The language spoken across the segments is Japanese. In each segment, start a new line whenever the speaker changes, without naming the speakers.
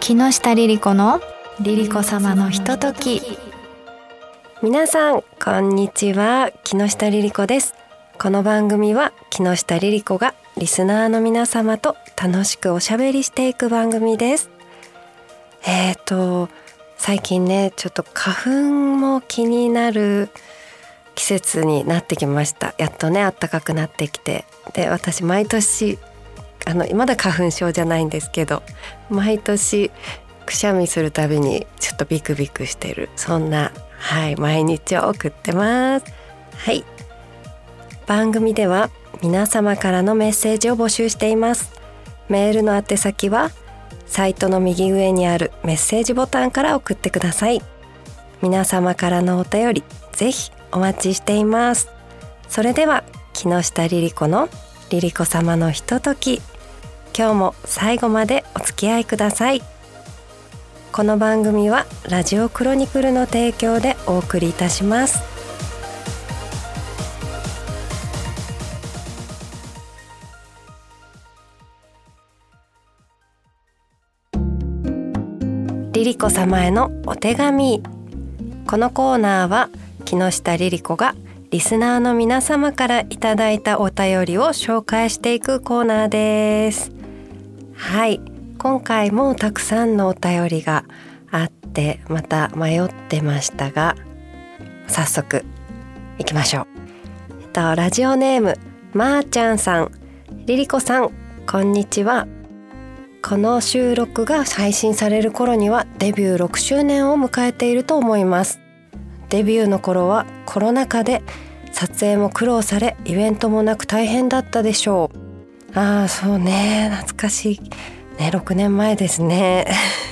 木下リリ子のリリ子様のひととき。
皆さんこんにちは、木下リリ子です。この番組は木下リリ子がリスナーの皆様と楽しくおしゃべりしていく番組です。最近ね、ちょっと花粉も気になる季節になってきました。やっとね、暖かくなってきて、で私毎年まだ花粉症じゃないんですけど、毎年くしゃみするたびにちょっとビクビクしてる、そんな毎日を送ってます。番組では皆様からのメッセージを募集しています。メールの宛先はサイトの右上にあるメッセージボタンから送ってください。皆様からのお便りぜひお待ちしています。それでは木下リリ子のリリ子様のひととき、今日も最後までお付き合いください。この番組はラジオクロニクルの提供でお送りいたします。リリ子様へのお手紙。このコーナーは木下リリ子がリスナーの皆様からいただいたお便りを紹介していくコーナーです。今回もたくさんのお便りがあってまた迷ってましたが、早速いきましょう。ラジオネームまーちゃんさん、リリコさんこんにちは。この収録が配信される頃にはデビュー6周年を迎えていると思います。デビューの頃はコロナ禍で撮影も苦労され、イベントもなく大変だったでしょう。そうね、懐かしいね、6年前ですね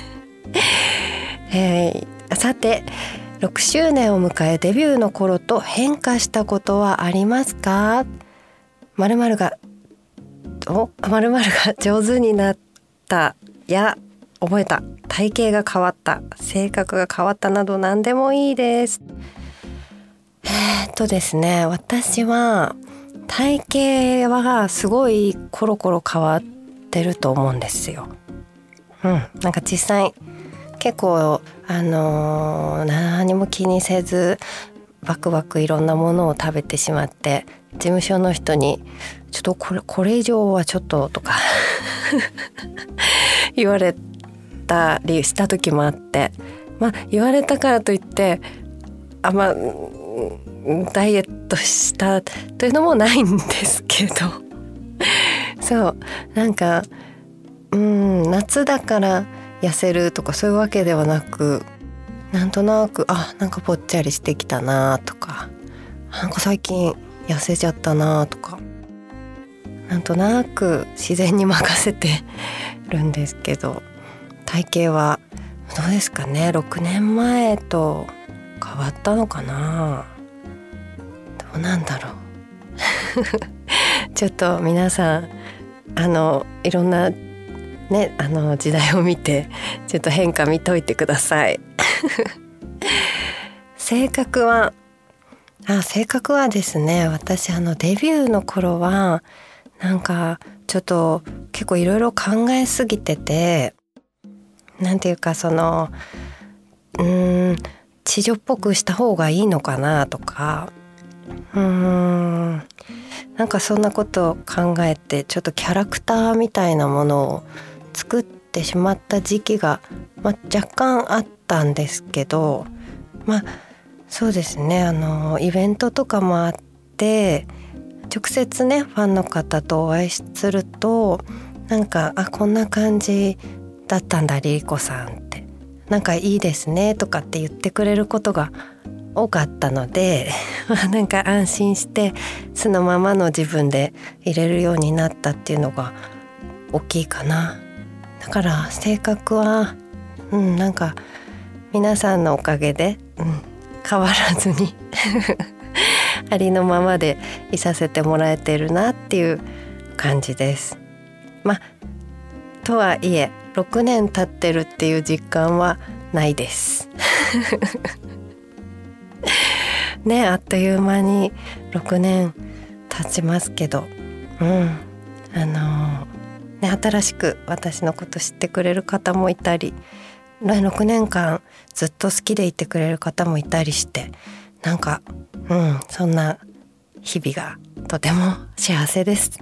さて、6周年を迎えデビューの頃と変化したことはありますか？〇〇が上手になったや覚えた、体型が変わった、性格が変わったなど何でもいいです。ですね、私は体型はすごいコロコロ変わってると思うんですよ。なんか実際結構何も気にせずバクバクいろんなものを食べてしまって、事務所の人にちょっとこれ以上はちょっととか言われたりした時もあって、言われたからといってダイエットしたというのもないんですけどそう、なんか夏だから痩せるとかそういうわけではなく、なんとなくなんかぽっちゃりしてきたなとか、なんか最近痩せちゃったなとか、なんとなく自然に任せてるんですけど、体型はどうですかね、6年前と変わったのかな、どうなんだろうちょっと皆さんいろんなね、時代を見てちょっと変化見といてください性格はですね、私デビューの頃はなんかちょっと結構いろいろ考えすぎてて、なんていうか知女っぽくした方がいいのかなとか、なんかそんなことを考えて、ちょっとキャラクターみたいなものを作ってしまった時期が、若干あったんですけど、そうですね、イベントとかもあって、直接ねファンの方とお会いすると、なんかこんな感じだったんだリリコさんって、なんかいいですねとかって言ってくれることが多かったのでなんか安心して素のままの自分でいれるようになったっていうのが大きいかな。だから性格はなんか皆さんのおかげで、変わらずにありのままでいさせてもらえてるなっていう感じです。とはいえ6年経ってるっていう実感はないですね、あっという間に6年経ちますけど、 ね、新しく私のこと知ってくれる方もいたり、6年間ずっと好きでいてくれる方もいたりして、なんかそんな日々がとても幸せです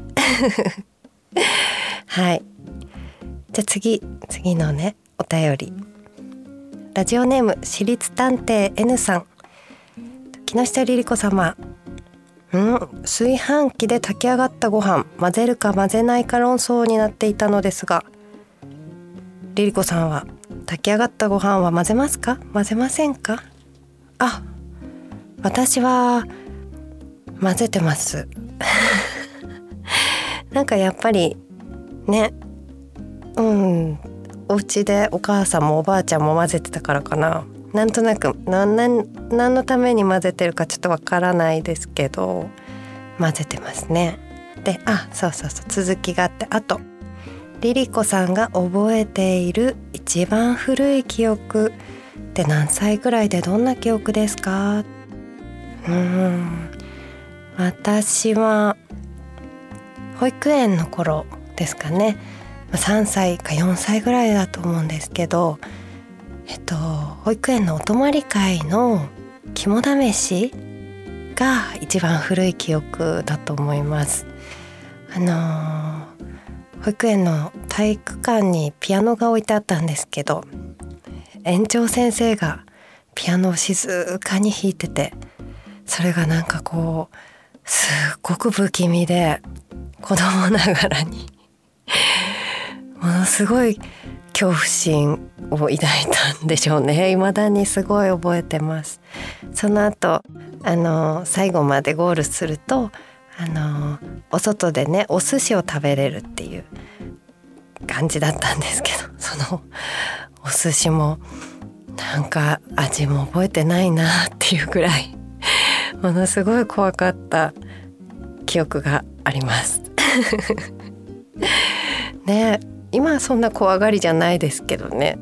はい、じゃあ次のねお便り、ラジオネーム私立探偵 N さん。木下リリ子様、炊飯器で炊き上がったご飯、混ぜるか混ぜないか論争になっていたのですが、リリ子さんは炊き上がったご飯は混ぜますか、混ぜませんか？私は混ぜてますなんかやっぱりね、お家でお母さんもおばあちゃんも混ぜてたからかな。なんとなく何のために混ぜてるかちょっとわからないですけど、混ぜてますね。で、そう続きがあって、あとリリコさんが覚えている一番古い記憶って何歳ぐらいでどんな記憶ですか？私は保育園の頃ですかね。3歳か4歳ぐらいだと思うんですけど、保育園のお泊まり会の肝試しが一番古い記憶だと思います。保育園の体育館にピアノが置いてあったんですけど、園長先生がピアノを静かに弾いてて、それがなんかこうすっごく不気味で、子供ながらにものすごい恐怖心を抱いたんでしょうね。未だにすごい覚えてます。その後最後までゴールするとお外でねお寿司を食べれるっていう感じだったんですけど、そのお寿司もなんか味も覚えてないなっていうくらいものすごい怖かった記憶がありますね。今はそんな怖がりじゃないですけどね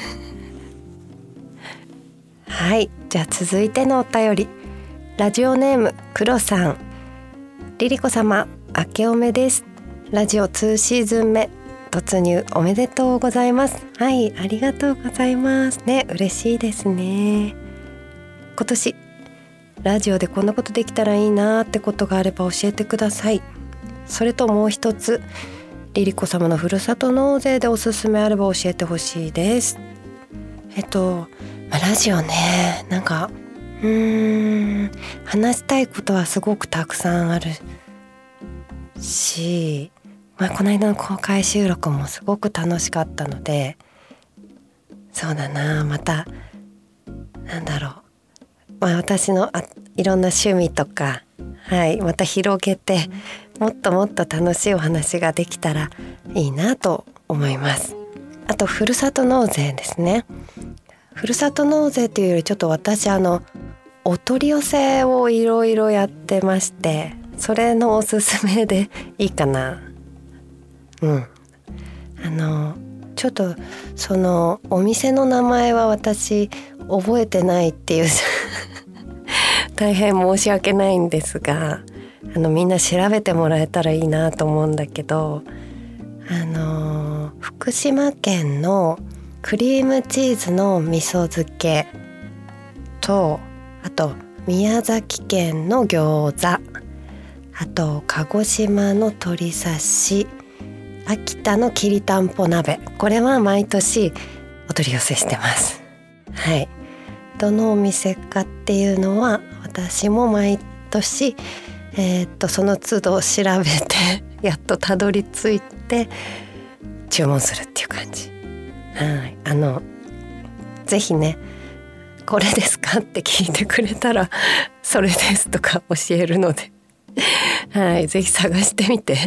はい、じゃあ続いてのお便り、ラジオネームクロさん。リリコ様、明けおめです。ラジオ2シーズン目突入おめでとうございます。はい、ありがとうございますね。嬉しいですね。今年ラジオでこんなことできたらいいなってことがあれば教えてください。それともう一つ、リリコ様のふるさと納税でおすすめあれば教えてほしいです。ラジオね、なんか話したいことはすごくたくさんあるし、この間の公開収録もすごく楽しかったので、そうだな、また私のいろんな趣味とか、また広げてもっともっと楽しいお話ができたらいいなと思います。あとふるさと納税ですね。ふるさと納税っていうよりちょっと私お取り寄せをいろいろやってまして、それのおすすめでいいかな。ちょっとそのお店の名前は私覚えてないっていう大変申し訳ないんですが、みんな調べてもらえたらいいなと思うんだけど、福島県のクリームチーズの味噌漬けと、あと宮崎県の餃子、あと鹿児島の鶏刺し、秋田のきりたんぽ鍋、これは毎年お取り寄せしてます。はい、どのお店かっていうのは私も毎年その都度調べてやっとたどり着いて注文するっていう感じ。ぜひね、これですかって聞いてくれたらそれですとか教えるのでぜひ探してみて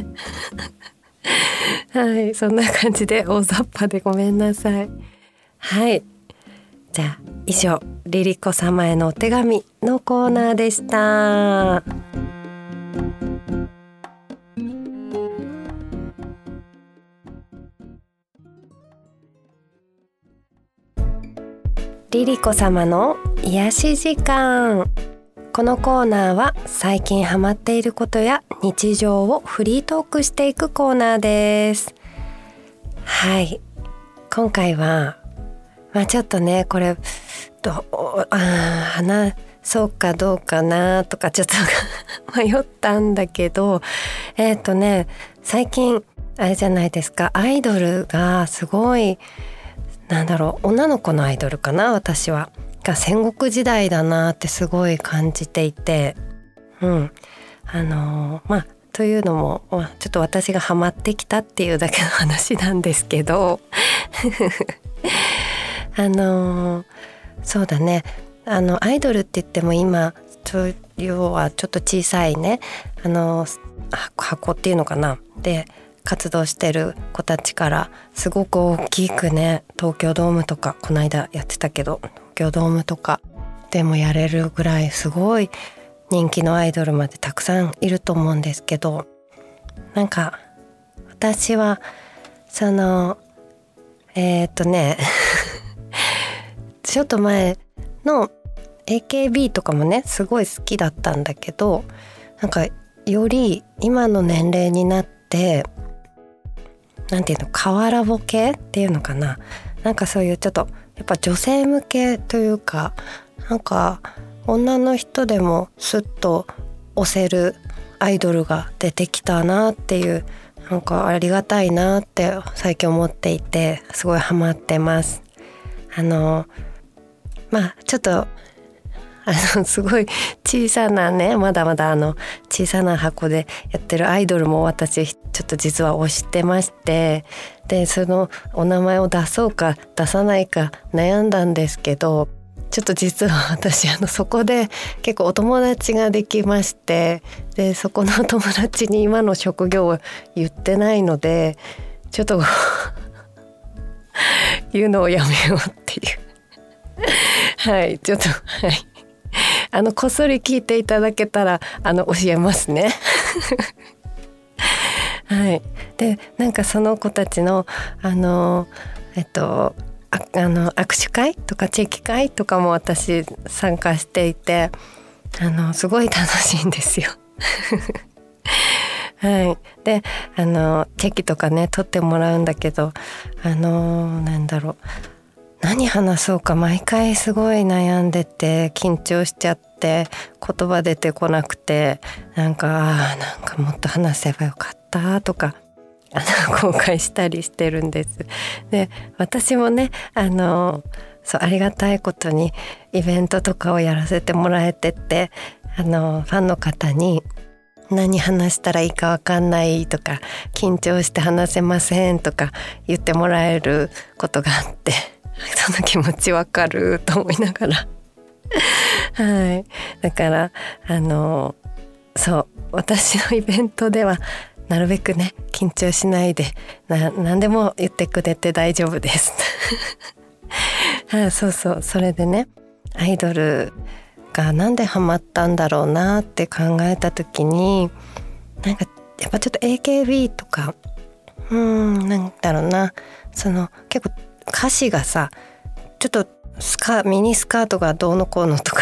そんな感じで大雑把でごめんなさい。じゃあ以上、リリコ様へのお手紙のコーナーでした。リリコ様の癒し時間。このコーナーは最近ハマっていることや日常をフリートークしていくコーナーです。 はい、今回はちょっとねこれ話そうかどうかなとかちょっと迷ったんだけど最近あれじゃないですか、アイドルがすごい女の子のアイドルかな、私はが戦国時代だなってすごい感じていて、というのも、ちょっと私がハマってきたっていうだけの話なんですけどそうだね、アイドルって言っても今要はちょっと小さいね箱っていうのかなで活動してる子たちからすごく大きくね、東京ドームとかこの間やってたけど東京ドームとかでもやれるぐらいすごい人気のアイドルまでたくさんいると思うんですけど、私はちょっと前の AKB とかもねすごい好きだったんだけど、より今の年齢になって瓦ボケっていうのかな、そういうちょっとやっぱ女性向けというか女の人でもスッと推せるアイドルが出てきたなっていう、ありがたいなって最近思っていてすごいハマってます。ちょっとすごい小さなね、まだまだ小さな箱でやってるアイドルも私ちょっと実は推してまして、でそのお名前を出そうか出さないか悩んだんですけど、ちょっと実は私そこで結構お友達ができまして、でそこのお友達に今の職業を言ってないのでちょっと言うのをやめようっていうはいちょっとこっそり聞いていただけたら教えますねはいでその子たちの握手会とかチェキ会とかも私参加していてすごい楽しいんですよはいでチェキとかね取ってもらうんだけど何話そうか毎回すごい悩んでて緊張しちゃって言葉出てこなくてもっと話せばよかったとか後悔したりしてるんです。で私もねありがたいことにイベントとかをやらせてもらえててファンの方に何話したらいいか分かんないとか緊張して話せませんとか言ってもらえることがあってその気持ち分かると思いながらはいだから私のイベントではなるべくね緊張しないで何でも言ってくれて大丈夫ですそれでねアイドルがなんでハマったんだろうなって考えた時にやっぱちょっと AKB とか結構歌詞がさちょっとミニスカートがどうのこうのとか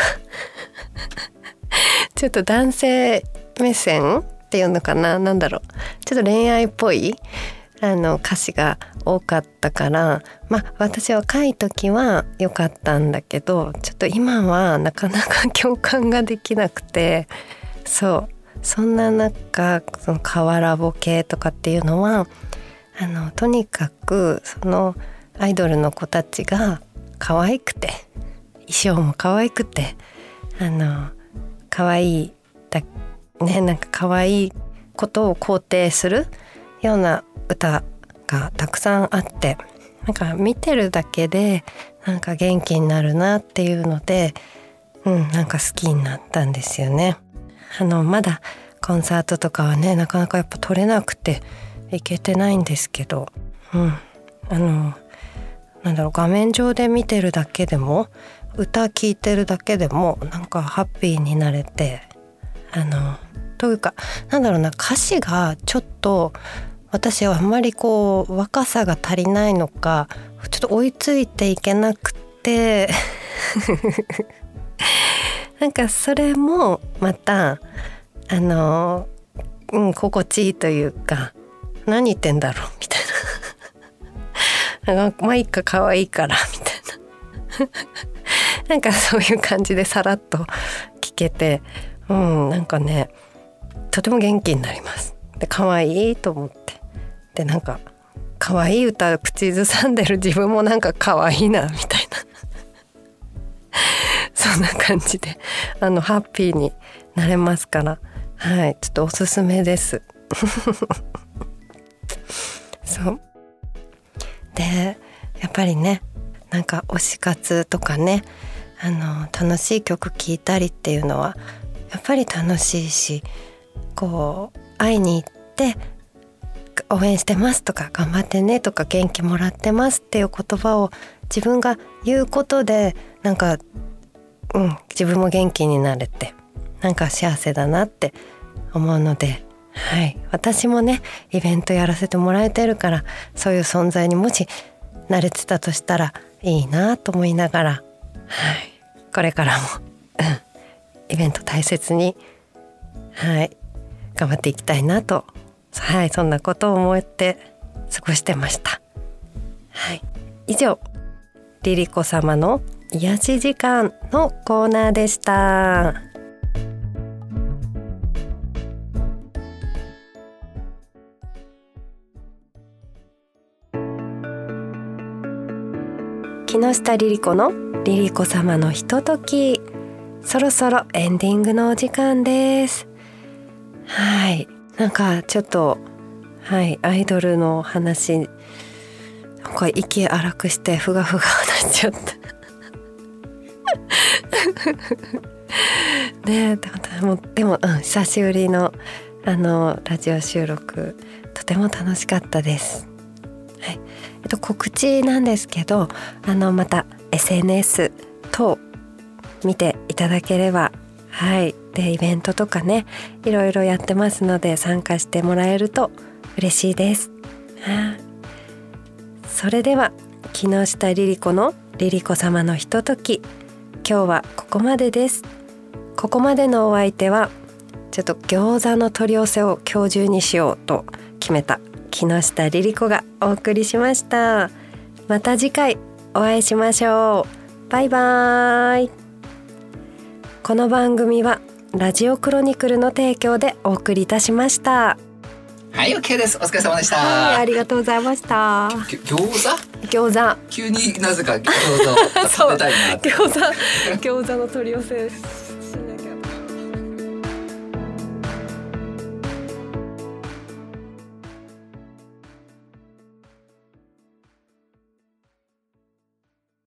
ちょっと男性目線っていうのかな、ちょっと恋愛っぽい歌詞が多かったから私は若い時は良かったんだけどちょっと今はなかなか共感ができなくてそんな中その瓦ボケとかっていうのはとにかくそのアイドルの子たちが可愛くて衣装も可愛くて可愛い可愛いことを肯定するような歌がたくさんあって見てるだけで元気になるなっていうので好きになったんですよね。まだコンサートとかはねなかなかやっぱ取れなくて行けてないんですけど画面上で見てるだけでも歌聴いてるだけでもハッピーになれてというか歌詞がちょっと私はあんまり若さが足りないのかちょっと追いついていけなくてそれもまた心地いいというか何言ってんだろうみたいななんかまあいいか可愛いからみたいななんかそういう感じでさらっと聞けて、なんかねとても元気になります。で可愛いと思って、でなんか可愛い歌口ずさんでる自分もなんか可愛いなみたいなそんな感じでハッピーになれますから、はい、ちょっとおすすめですそうでやっぱりね、なんか推し活とかね、楽しい曲聴いたりっていうのはやっぱり楽しいし、こう会いに行って応援してますとか頑張ってねとか元気もらってますっていう言葉を自分が言うことでなんか、自分も元気になれてなんか幸せだなって思うので、はい、私もねイベントやらせてもらえてるから、そういう存在にもし慣れてたとしたらいいなと思いながら、はい、これからも、イベント大切に、はい、頑張っていきたいなと、はい、そんなことを思って過ごしてました。はい、以上リリコ様の癒し時間のコーナーでした。木下リリコのリリコ様のひととき、そろそろエンディングのお時間です。はい、なんかちょっと、はい、アイドルの話なんか息荒くしてふがふがなっちゃったね、でも、久しぶりのラジオ収録とても楽しかったです。はい、告知なんですけど、また SNS 等見ていただければ、はい、でイベントとかねいろいろやってますので参加してもらえると嬉しいです。それでは木下リリコのリリコ様のひととき、今日はここまでです。ここまでのお相手はちょっと餃子の取り寄せを今日中にしようと決めた木下リリコがお送りしました。また次回お会いしましょう。バイバイ。この番組はラジオクロニクルの提供でお送りいたしました。
はい、OK です。お疲れ様でした。
はい、ありがとうございました。餃子
急になぜか餃子を食べたいなって
餃子の取り寄せです。